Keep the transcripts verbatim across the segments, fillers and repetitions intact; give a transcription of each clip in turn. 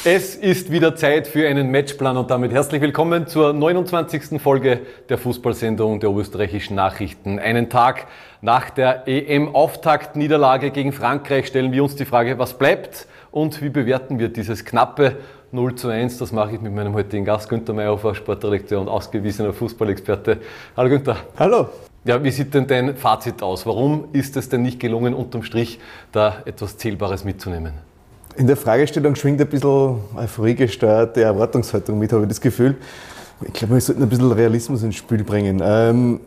Es ist wieder Zeit für einen Matchplan und damit herzlich willkommen zur neunundzwanzigsten Folge der Fußballsendung der Oberösterreichischen Nachrichten. Einen Tag nach der E M-Auftaktniederlage gegen Frankreich stellen wir uns die Frage, was bleibt und wie bewerten wir dieses knappe null zu eins. Das mache ich mit meinem heutigen Gast Günther Mayhofer, Sportredakteur und ausgewiesener Fußballexperte. Hallo Günther. Hallo. Ja, wie sieht denn dein Fazit aus? Warum ist es denn nicht gelungen, unterm Strich da etwas Zählbares mitzunehmen? In der Fragestellung schwingt ein bisschen euphoriegesteuerte Erwartungshaltung mit, habe ich das Gefühl. Ich glaube, wir sollten ein bisschen Realismus ins Spiel bringen. Ähm,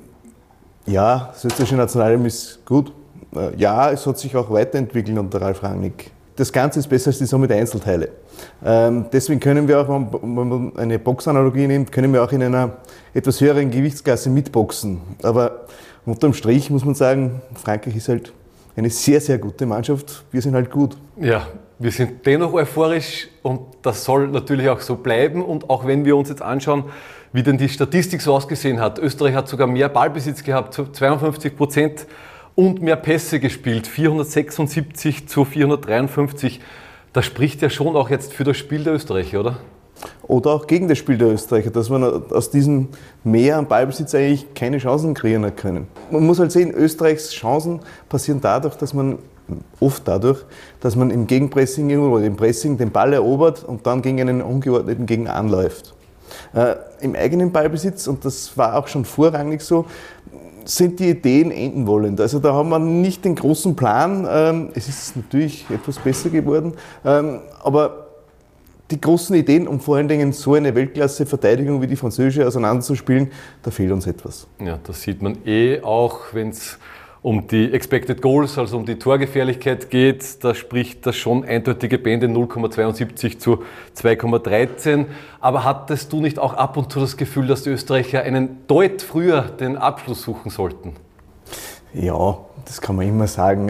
ja, das österreichische Nationalteam ist gut. Äh, ja, es hat sich auch weiterentwickelt unter Ralf Rangnick. Das Ganze ist besser als die Summe der Einzelteile. Ähm, deswegen können wir auch, wenn man eine Boxanalogie nimmt, können wir auch in einer etwas höheren Gewichtsklasse mitboxen. Aber unterm Strich muss man sagen, Frankreich ist halt eine sehr, sehr gute Mannschaft. Wir sind halt gut. Ja, wir sind dennoch euphorisch und das soll natürlich auch so bleiben. Und auch wenn wir uns jetzt anschauen, wie denn die Statistik so ausgesehen hat. Österreich hat sogar mehr Ballbesitz gehabt, zweiundfünfzig Prozent und mehr Pässe gespielt, vierhundertsechsundsiebzig zu vierhundertdreiundfünfzig. Das spricht ja schon auch jetzt für das Spiel der Österreicher, oder? Oder auch gegen das Spiel der Österreicher, dass man aus diesem Mehr an Ballbesitz eigentlich keine Chancen kreieren können. Man muss halt sehen, Österreichs Chancen passieren dadurch, dass man oft dadurch, dass man im Gegenpressing oder im Pressing den Ball erobert und dann gegen einen ungeordneten Gegner anläuft. Äh, Im eigenen Ballbesitz, und das war auch schon vorrangig so, sind die Ideen enden wollend. Also da haben wir nicht den großen Plan. Ähm, es ist natürlich etwas besser geworden, ähm, aber die großen Ideen, um vor allen Dingen so eine Weltklasse-Verteidigung wie die französische auseinanderzuspielen, da fehlt uns etwas. Ja, das sieht man eh auch, wenn es um die Expected Goals, also um die Torgefährlichkeit geht. Da spricht das schon eindeutige Bände, null Komma zweiundsiebzig zu zwei Komma dreizehn. Aber hattest du nicht auch ab und zu das Gefühl, dass die Österreicher einen Deut früher den Abschluss suchen sollten? Ja, das kann man immer sagen.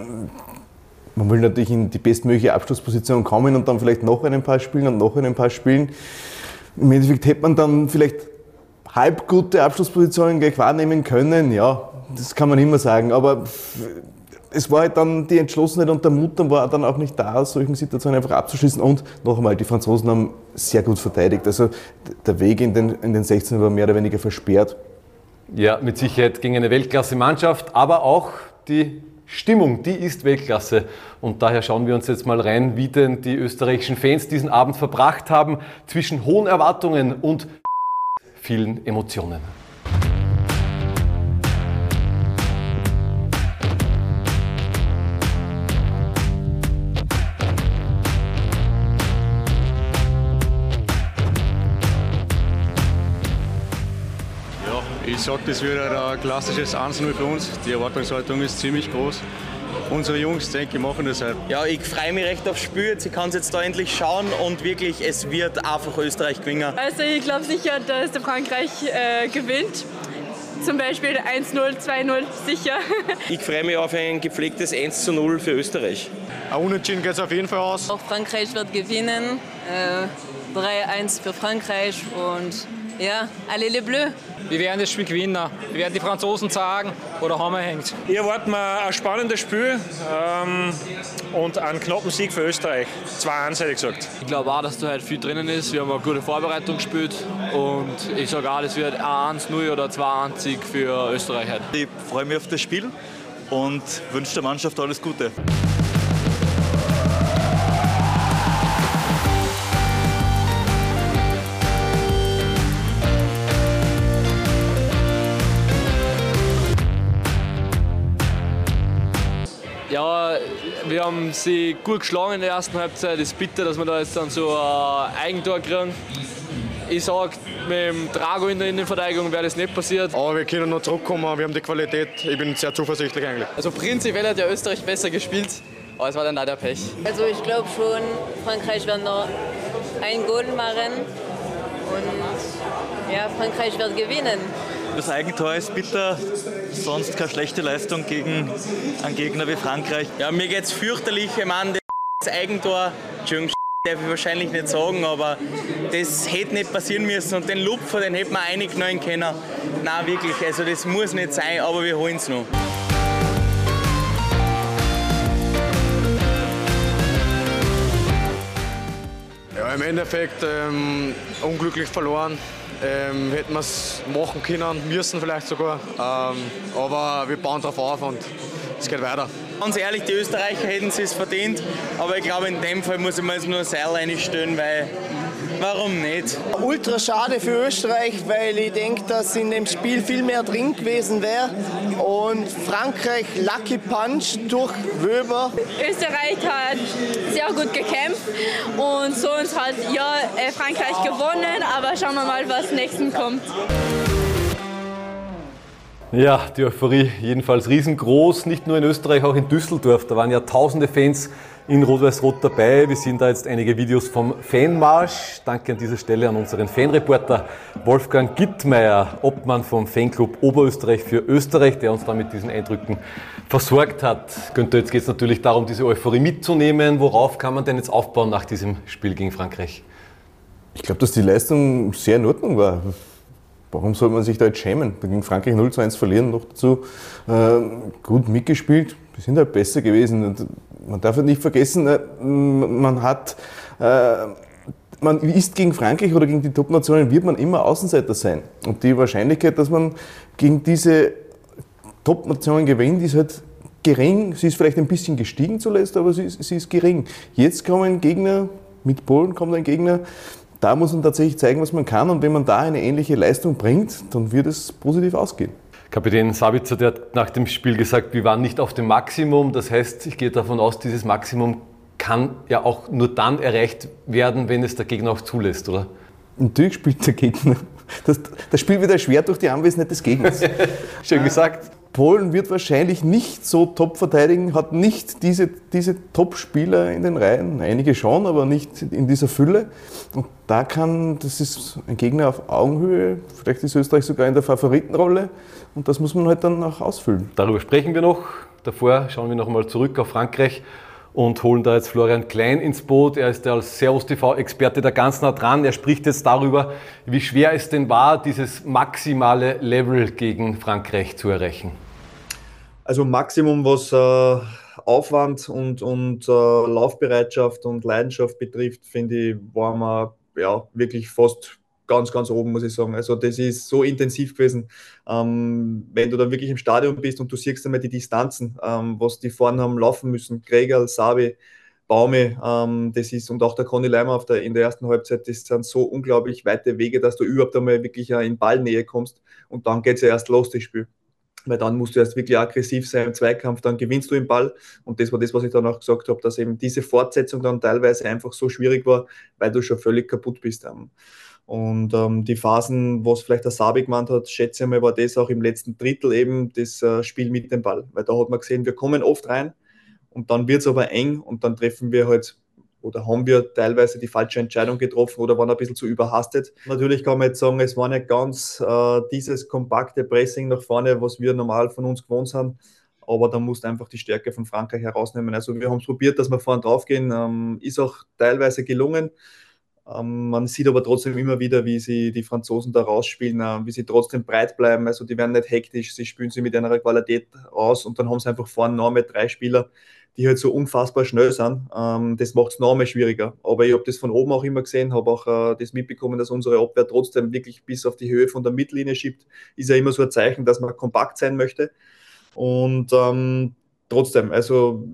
Man will natürlich in die bestmögliche Abschlussposition kommen und dann vielleicht noch einen Pass spielen und noch einen Pass spielen. Im Endeffekt hätte man dann vielleicht halb gute Abschlusspositionen gleich wahrnehmen können. Ja, das kann man immer sagen. Aber es war halt dann die Entschlossenheit und der Mut dann war dann auch nicht da, aus solchen Situationen einfach abzuschließen. Und noch einmal, die Franzosen haben sehr gut verteidigt. Also der Weg in den, in den sechzehn war mehr oder weniger versperrt. Ja, mit Sicherheit gegen eine Weltklasse-Mannschaft, aber auch die Stimmung, die ist Weltklasse. Und daher schauen wir uns jetzt mal rein, wie denn die österreichischen Fans diesen Abend verbracht haben, zwischen hohen Erwartungen und vielen Emotionen. Ich sage, das wird ein klassisches eins null für uns. Die Erwartungshaltung ist ziemlich groß. Unsere Jungs, denke ich, machen das halt. Ja, ich freue mich recht aufs Spiel. Ich kann es jetzt da endlich schauen und wirklich, es wird einfach Österreich gewinnen. Also ich glaube sicher, dass der Frankreich äh, gewinnt. Zum Beispiel eins null, zwei null, sicher. Ich freue mich auf ein gepflegtes eins zu null für Österreich. Ein Unentschieden geht es auf jeden Fall aus. Auch Frankreich wird gewinnen. Äh, drei eins für Frankreich und ja, allez les Bleus. Wir werden das Spiel gewinnen. Wir werden die Franzosen sagen, wo der Hammer hängt. Ich erwarte mir ein spannendes Spiel ähm, und einen knappen Sieg für Österreich. zwei eins hätte ich gesagt. Ich glaube auch, dass da halt viel drinnen ist. Wir haben eine gute Vorbereitung gespielt und ich sage auch, es wird ein eins null oder zwei eins Sieg für Österreich heute. Ich freue mich auf das Spiel und wünsche der Mannschaft alles Gute. Ja, wir haben sie gut geschlagen in der ersten Halbzeit. Es ist bitter, dass wir da jetzt dann so ein Eigentor kriegen. Ich sage, mit dem Drago in der Innenverteidigung wäre das nicht passiert. Aber wir können noch zurückkommen, wir haben die Qualität. Ich bin sehr zuversichtlich eigentlich. Also prinzipiell hat ja Österreich besser gespielt, aber es war dann leider Pech. Also ich glaube schon, Frankreich wird noch ein Goal machen und ja, Frankreich wird gewinnen. Das Eigentor ist bitter, sonst keine schlechte Leistung gegen einen Gegner wie Frankreich. Ja, mir geht's fürchterlich. Ich meine, das Eigentor, Entschuldigung, darf ich wahrscheinlich nicht sagen, aber das hätte nicht passieren müssen und den Lupfer, den hätte man einknallen können. Nein, wirklich, also das muss nicht sein, aber wir holen es noch. Ja, Endeffekt ähm, unglücklich verloren. Ähm, hätten wir es machen können, müssen vielleicht sogar. Ähm, aber wir bauen drauf auf und es geht weiter. Ganz ehrlich, die Österreicher hätten es verdient, aber ich glaube, in dem Fall muss ich mir jetzt nur ein Seil reinstellen, weil warum nicht? Ultra schade für Österreich, weil ich denke, dass in dem Spiel viel mehr drin gewesen wäre. Und Frankreich, Lucky Punch durch Wöber. Österreich hat sehr gut gekämpft und so uns hat ja Frankreich gewonnen, aber schauen wir mal, was nächsten kommt. Ja, die Euphorie jedenfalls riesengroß, nicht nur in Österreich, auch in Düsseldorf. Da waren ja tausende Fans in Rot-Weiß-Rot dabei. Wir sehen da jetzt einige Videos vom Fanmarsch. Danke an dieser Stelle an unseren Fanreporter Wolfgang Gittmeier, Obmann vom Fanclub Oberösterreich für Österreich, der uns da mit diesen Eindrücken versorgt hat. Günther, jetzt geht es natürlich darum, diese Euphorie mitzunehmen. Worauf kann man denn jetzt aufbauen nach diesem Spiel gegen Frankreich? Ich glaube, dass die Leistung sehr in Ordnung war. Warum soll man sich da jetzt schämen? Gegen Frankreich null zu eins verlieren, noch dazu äh, gut mitgespielt. Wir sind halt besser gewesen. Und man darf halt nicht vergessen, äh, man hat, äh, man ist gegen Frankreich oder gegen die Top-Nationen, wird man immer Außenseiter sein. Und die Wahrscheinlichkeit, dass man gegen diese Top-Nationen gewinnt, ist halt gering. Sie ist vielleicht ein bisschen gestiegen zuletzt, aber sie ist, sie ist gering. Jetzt kommen Gegner, mit Polen kommt ein Gegner. Da muss man tatsächlich zeigen, was man kann, und wenn man da eine ähnliche Leistung bringt, dann wird es positiv ausgehen. Kapitän Sabitzer, der hat nach dem Spiel gesagt, wir waren nicht auf dem Maximum. Das heißt, ich gehe davon aus, dieses Maximum kann ja auch nur dann erreicht werden, wenn es der Gegner auch zulässt, oder? Natürlich spielt der Gegner. Das, das Spiel wird erschwert durch die Anwesenheit des Gegners. Schön gesagt. Polen wird wahrscheinlich nicht so top verteidigen, hat nicht diese, diese Top-Spieler in den Reihen. Einige schon, aber nicht in dieser Fülle. Und da kann, das ist ein Gegner auf Augenhöhe. Vielleicht ist Österreich sogar in der Favoritenrolle. Und das muss man halt dann auch ausfüllen. Darüber sprechen wir noch. Davor schauen wir noch mal zurück auf Frankreich und holen da jetzt Florian Klein ins Boot. Er ist der als Servus T V-Experte da ganz nah dran. Er spricht jetzt darüber, wie schwer es denn war, dieses maximale Level gegen Frankreich zu erreichen. Also Maximum, was äh, Aufwand und, und äh, Laufbereitschaft und Leidenschaft betrifft, finde ich, waren wir ja, wirklich fast ganz, ganz oben, muss ich sagen. Also das ist so intensiv gewesen. Ähm, wenn du dann wirklich im Stadion bist und du siehst einmal die Distanzen, ähm, was die vorne haben laufen müssen, Gregerl, Sabi, Baume, ähm, das ist, und auch der Conny Leimer auf der, in der ersten Halbzeit, das sind so unglaublich weite Wege, dass du überhaupt einmal wirklich äh, in Ballnähe kommst, und dann geht es ja erst los, das Spiel. Weil dann musst du erst wirklich aggressiv sein im Zweikampf, dann gewinnst du den Ball. Und das war das, was ich dann auch gesagt habe, dass eben diese Fortsetzung dann teilweise einfach so schwierig war, weil du schon völlig kaputt bist. Und ähm, die Phasen, was vielleicht der Sabi gemeint hat, schätze ich mal, war das auch im letzten Drittel eben das äh, Spiel mit dem Ball. Weil da hat man gesehen, wir kommen oft rein und dann wird es aber eng und dann treffen wir halt, oder haben wir teilweise die falsche Entscheidung getroffen oder waren ein bisschen zu überhastet. Natürlich kann man jetzt sagen, es war nicht ganz äh, dieses kompakte Pressing nach vorne, was wir normal von uns gewohnt sind, aber da musst du einfach die Stärke von Frankreich herausnehmen. Also wir haben es probiert, dass wir vorne drauf gehen, ähm, ist auch teilweise gelungen. Ähm, man sieht aber trotzdem immer wieder, wie sie die Franzosen da rausspielen, äh, wie sie trotzdem breit bleiben, also die werden nicht hektisch, sie spielen sie mit einer Qualität aus, und dann haben sie einfach vorne noch mit drei Spieler, die halt so unfassbar schnell sind. Ähm, das macht es noch mal schwieriger. Aber ich habe das von oben auch immer gesehen, habe auch äh, das mitbekommen, dass unsere Abwehr trotzdem wirklich bis auf die Höhe von der Mittellinie schiebt. Ist ja immer so ein Zeichen, dass man kompakt sein möchte. Und ähm, trotzdem, also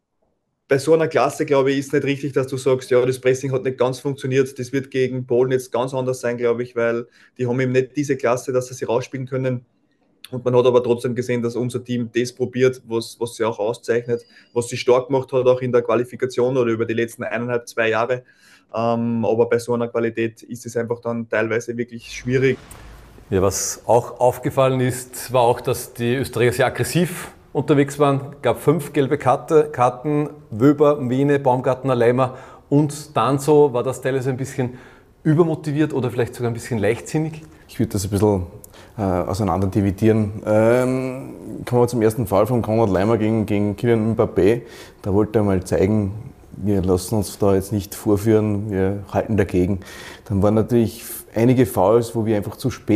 bei so einer Klasse, glaube ich, ist es nicht richtig, dass du sagst, ja, das Pressing hat nicht ganz funktioniert. Das wird gegen Polen jetzt ganz anders sein, glaube ich, weil die haben eben nicht diese Klasse, dass sie sie rausspielen können. Und man hat aber trotzdem gesehen, dass unser Team das probiert, was, was sie auch auszeichnet, was sie stark gemacht hat, auch in der Qualifikation oder über die letzten eineinhalb, zwei Jahre. Ähm, aber bei so einer Qualität ist es einfach dann teilweise wirklich schwierig. Ja, was auch aufgefallen ist, war auch, dass die Österreicher sehr aggressiv unterwegs waren. Es gab fünf gelbe Karte, Karten, Wöber, Mene, Baumgartner, Leimer und Danso. War das teilweise ein bisschen übermotiviert oder vielleicht sogar ein bisschen leichtsinnig? Ich würde das ein bisschen äh, auseinander dividieren. Ähm, kommen wir zum ersten Fall von Konrad Leimer gegen, gegen Kylian Mbappé. Da wollte er mal zeigen, wir lassen uns da jetzt nicht vorführen, wir halten dagegen. Dann waren natürlich einige Fouls, wo wir einfach zu spät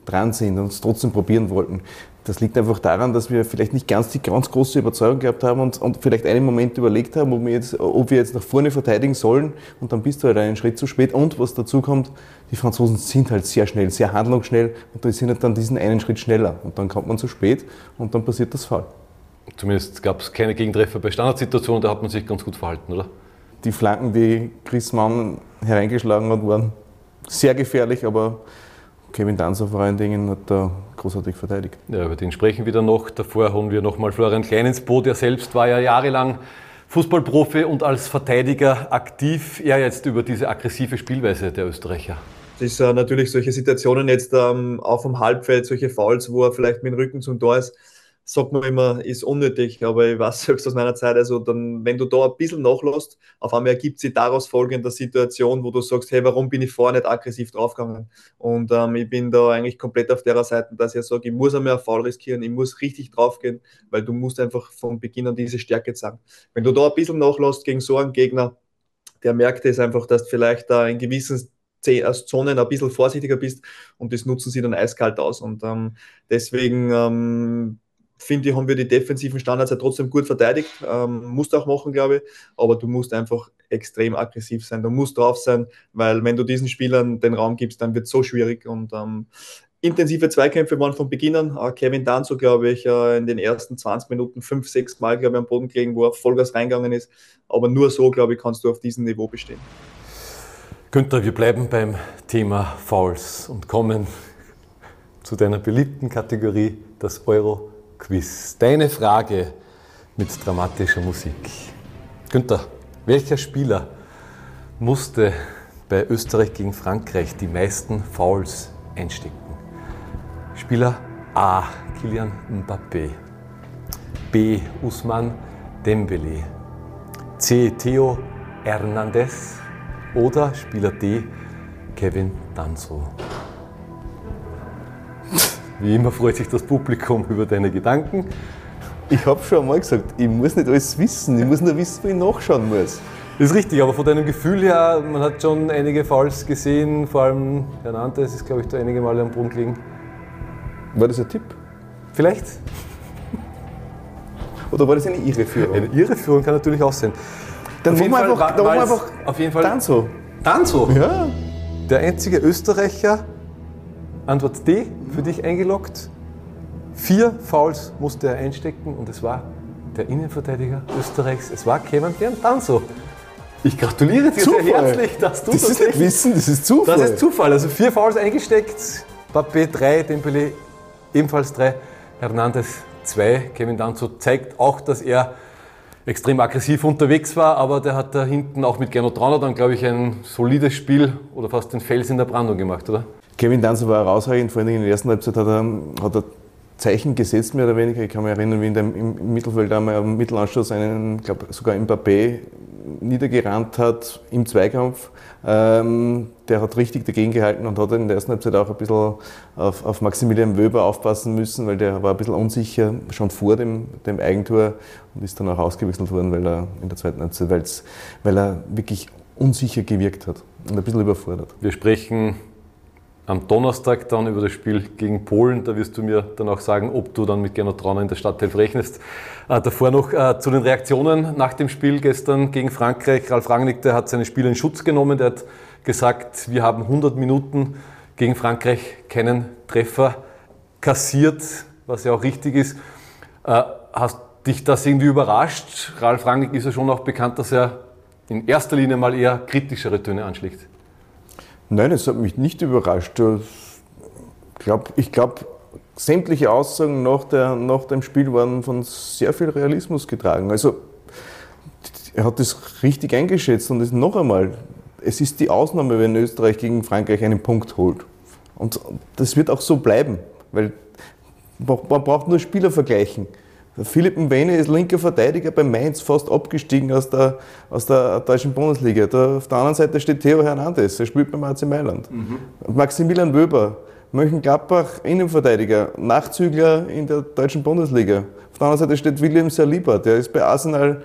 dran sind und es trotzdem probieren wollten. Das liegt einfach daran, dass wir vielleicht nicht ganz die ganz große Überzeugung gehabt haben und, und vielleicht einen Moment überlegt haben, ob wir, jetzt, ob wir jetzt nach vorne verteidigen sollen, und dann bist du halt einen Schritt zu spät. Und was dazu kommt, die Franzosen sind halt sehr schnell, sehr handlungsschnell, und die sind halt dann diesen einen Schritt schneller. Und dann kommt man zu spät und dann passiert das Foul. Zumindest gab es keine Gegentreffer bei Standardsituationen, da hat man sich ganz gut verhalten, oder? Die Flanken, die Chris Mann hereingeschlagen hat, waren sehr gefährlich, aber Kevin Danso vor allen Dingen hat da großartig verteidigt. Ja, über den sprechen wir dann noch. Davor holen wir nochmal Florian Klein ins Boot. Er selbst war ja jahrelang Fußballprofi und als Verteidiger aktiv. Er jetzt über diese aggressive Spielweise der Österreicher. Das ist äh, natürlich solche Situationen jetzt ähm, auf dem Halbfeld, solche Fouls, wo er vielleicht mit dem Rücken zum Tor ist, sagt man immer, ist unnötig, aber ich weiß selbst aus meiner Zeit, also dann, wenn du da ein bisschen nachlässt, auf einmal ergibt sich daraus folgende Situation, wo du sagst, hey, warum bin ich vorher nicht aggressiv draufgegangen? Und ähm, ich bin da eigentlich komplett auf der Seite, dass ich sage, ich muss einmal einen Foul riskieren, ich muss richtig draufgehen, weil du musst einfach von Beginn an diese Stärke zeigen. Wenn du da ein bisschen nachlässt gegen so einen Gegner, der merkt es einfach, dass du vielleicht da in gewissen Zonen ein bisschen vorsichtiger bist, und das nutzen sie dann eiskalt aus. Und ähm, deswegen ähm, finde ich, haben wir die defensiven Standards ja trotzdem gut verteidigt. Ähm, musst auch machen, glaube ich. Aber du musst einfach extrem aggressiv sein. Du musst drauf sein, weil wenn du diesen Spielern den Raum gibst, dann wird es so schwierig. Und ähm, intensive Zweikämpfe waren von Beginn an. Äh, Kevin Danso, glaube ich, äh, in den ersten zwanzig Minuten fünf, sechs Mal, glaube ich, am Boden gelegen, wo er Vollgas reingegangen ist. Aber nur so, glaube ich, kannst du auf diesem Niveau bestehen. Günther, wir bleiben beim Thema Fouls und kommen zu deiner beliebten Kategorie, das Euro Quiz. Deine Frage mit dramatischer Musik. Günther, welcher Spieler musste bei Österreich gegen Frankreich die meisten Fouls einstecken? Spieler A. Kylian Mbappé, B. Ousmane Dembélé, C. Theo Hernandez oder Spieler D. Kevin Danso? Wie immer freut sich das Publikum über deine Gedanken. Ich habe schon einmal gesagt, ich muss nicht alles wissen, ich muss nur wissen, wo ich nachschauen muss. Das ist richtig, aber von deinem Gefühl her, man hat schon einige Fouls gesehen, vor allem Hernandez ist, glaube ich, da einige Male am Boden gelegen. War das ein Tipp? Vielleicht. Oder war das eine Irreführung? Eine Irreführung kann natürlich auch sein. Dann auf jeden machen wir Fall, einfach, dann machen wir einfach auf jeden Fall Danso. Danso? Ja. Der einzige Österreicher, Antwort D, für dich eingeloggt. Vier Fouls musste er einstecken und es war der Innenverteidiger Österreichs. Es war Kevin Danso. Ich gratuliere dir Zufall. sehr herzlich, dass du das Das ist nicht Wissen, das ist Zufall. Das ist Zufall. Also vier Fouls eingesteckt, Mbappé drei, Dembélé ebenfalls drei, Hernandez zwei. Kevin Danso zeigt auch, dass er extrem aggressiv unterwegs war, aber der hat da hinten auch mit Gernot Trauner dann, glaube ich, ein solides Spiel oder fast den Fels in der Brandung gemacht, oder? Kevin Danso war herausragend, vor allem in der ersten Halbzeit hat er, hat er Zeichen gesetzt, mehr oder weniger. Ich kann mich erinnern, wie in dem, im Mittelfeld einmal am Mittelanschluss einen, glaube sogar Mbappé niedergerannt hat im Zweikampf. Ähm, der hat richtig dagegen gehalten und hat in der ersten Halbzeit auch ein bisschen auf, auf Maximilian Wöber aufpassen müssen, weil der war ein bisschen unsicher schon vor dem, dem Eigentor und ist dann auch ausgewechselt worden, weil er in der zweiten Halbzeit, weil er wirklich unsicher gewirkt hat und ein bisschen überfordert. Wir sprechen am Donnerstag dann über das Spiel gegen Polen. Da wirst du mir dann auch sagen, ob du dann mit Gernot Trauner in der Startelf rechnest. Äh, davor noch äh, zu den Reaktionen nach dem Spiel gestern gegen Frankreich. Ralf Rangnick, der hat seine Spieler in Schutz genommen. Der hat gesagt, wir haben hundert Minuten gegen Frankreich keinen Treffer kassiert, was ja auch richtig ist. Äh, hast dich das irgendwie überrascht? Ralf Rangnick ist ja schon auch bekannt, dass er in erster Linie mal eher kritischere Töne anschlägt. Nein, es hat mich nicht überrascht. Ich glaube, ich glaub, sämtliche Aussagen nach, der, nach dem Spiel waren von sehr viel Realismus getragen. Also, er hat das richtig eingeschätzt und das noch einmal, es ist die Ausnahme, wenn Österreich gegen Frankreich einen Punkt holt. Und das wird auch so bleiben, weil man braucht nur Spieler vergleichen. Philipp Mwene ist linker Verteidiger bei Mainz, fast abgestiegen aus der, aus der deutschen Bundesliga. Da auf der anderen Seite steht Theo Hernandez, er spielt beim A C Mailand. Mhm. Maximilian Wöber, Mönchengladbach, Innenverteidiger, Nachzügler in der deutschen Bundesliga. Auf der anderen Seite steht William Saliba, der ist bei Arsenal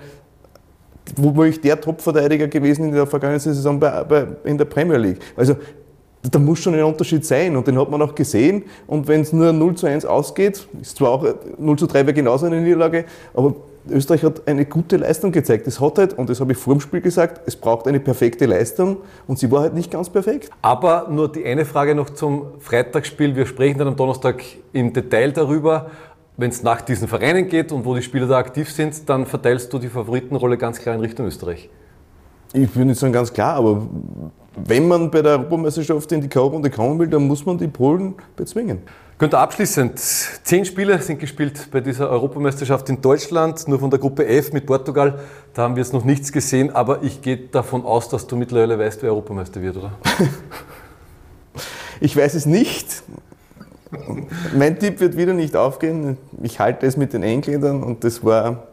womöglich der Top-Verteidiger gewesen in der vergangenen Saison bei, bei, in der Premier League. Also da muss schon ein Unterschied sein und den hat man auch gesehen. Und wenn es nur null zu eins ausgeht, ist zwar auch null zu drei wäre genauso eine Niederlage, aber Österreich hat eine gute Leistung gezeigt. Es hat halt, und das habe ich vor dem Spiel gesagt, es braucht eine perfekte Leistung und sie war halt nicht ganz perfekt. Aber nur die eine Frage noch zum Freitagsspiel. Wir sprechen dann am Donnerstag im Detail darüber. Wenn es nach diesen Vereinen geht und wo die Spieler da aktiv sind, dann verteilst du die Favoritenrolle ganz klar in Richtung Österreich. Ich würde nicht sagen ganz klar, aber wenn man bei der Europameisterschaft in die K O-Runde kommen will, dann muss man die Polen bezwingen. Günther, abschließend, zehn Spiele sind gespielt bei dieser Europameisterschaft in Deutschland, nur von der Gruppe F mit Portugal. Da haben wir jetzt noch nichts gesehen, aber ich gehe davon aus, dass du mittlerweile weißt, wer Europameister wird, oder? Ich weiß es nicht. Mein Tipp wird wieder nicht aufgehen. Ich halte es mit den Engländern und das war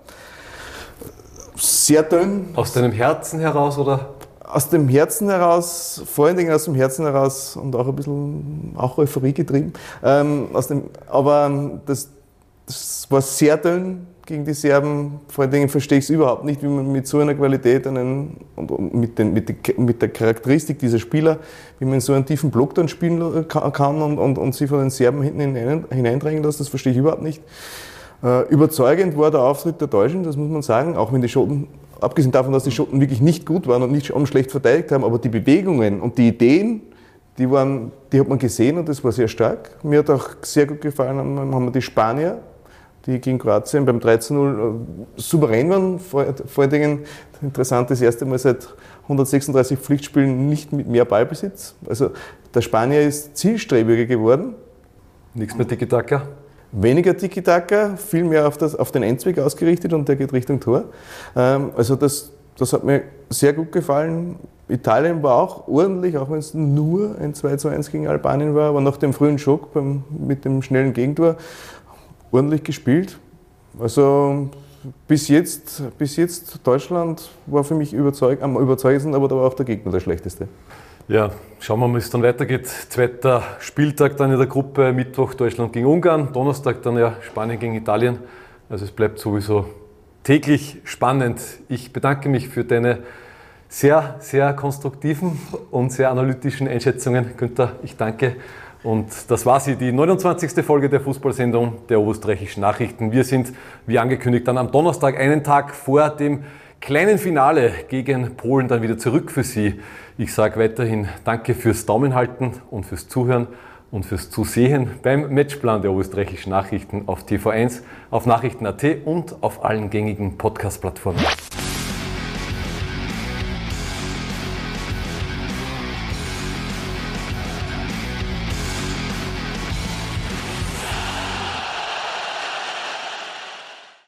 sehr dünn. Aus deinem Herzen heraus, oder? Aus dem Herzen heraus, vor allen Dingen aus dem Herzen heraus und auch ein bisschen auch Euphorie getrieben. Ähm, aus dem, aber das, das war sehr dünn gegen die Serben. Vor allen Dingen verstehe ich es überhaupt nicht, wie man mit so einer Qualität einen, und, und mit, den, mit, die, mit der Charakteristik dieser Spieler, wie man so einen tiefen Block dann spielen kann und, und, und sie von den Serben hinten hinein, hineindrängen lässt. Das verstehe ich überhaupt nicht. Äh, überzeugend war der Auftritt der Deutschen, das muss man sagen, auch wenn die Schotten, abgesehen davon, dass die Schotten wirklich nicht gut waren und nicht schon schlecht verteidigt haben, aber die Bewegungen und die Ideen, die, waren, die hat man gesehen und das war sehr stark. Mir hat auch sehr gut gefallen, haben wir die Spanier, die gegen Kroatien beim drei zu null souverän waren. Vor, vor allen Dingen interessant, das erste Mal seit hundertsechsunddreißig Pflichtspielen nicht mit mehr Ballbesitz. Also der Spanier ist zielstrebiger geworden. Nichts mehr Tiki-Taka? Weniger Tiki-Taka, viel mehr auf, das, auf den Endzweck ausgerichtet und der geht Richtung Tor. Ähm, also das, das hat mir sehr gut gefallen. Italien war auch ordentlich, auch wenn es nur ein zwei zu eins gegen Albanien war, aber nach dem frühen Schock beim, mit dem schnellen Gegentor ordentlich gespielt. Also bis jetzt, bis jetzt Deutschland war für mich überzeug, am überzeugendsten, aber da war auch der Gegner der schlechteste. Ja, schauen wir mal, wie es dann weitergeht. Zweiter Spieltag dann in der Gruppe, Mittwoch Deutschland gegen Ungarn, Donnerstag dann ja Spanien gegen Italien. Also es bleibt sowieso täglich spannend. Ich bedanke mich für deine sehr, sehr konstruktiven und sehr analytischen Einschätzungen. Günther, ich danke. Und das war sie, die neunundzwanzigste Folge der Fußballsendung der Oberösterreichischen Nachrichten. Wir sind, wie angekündigt, dann am Donnerstag, einen Tag vor dem kleinen Finale gegen Polen, dann wieder zurück für Sie. Ich sage weiterhin danke fürs Daumenhalten und fürs Zuhören und fürs Zusehen beim Matchplan der Oberösterreichischen Nachrichten auf T V eins, auf Nachrichten punkt at und auf allen gängigen Podcast-Plattformen.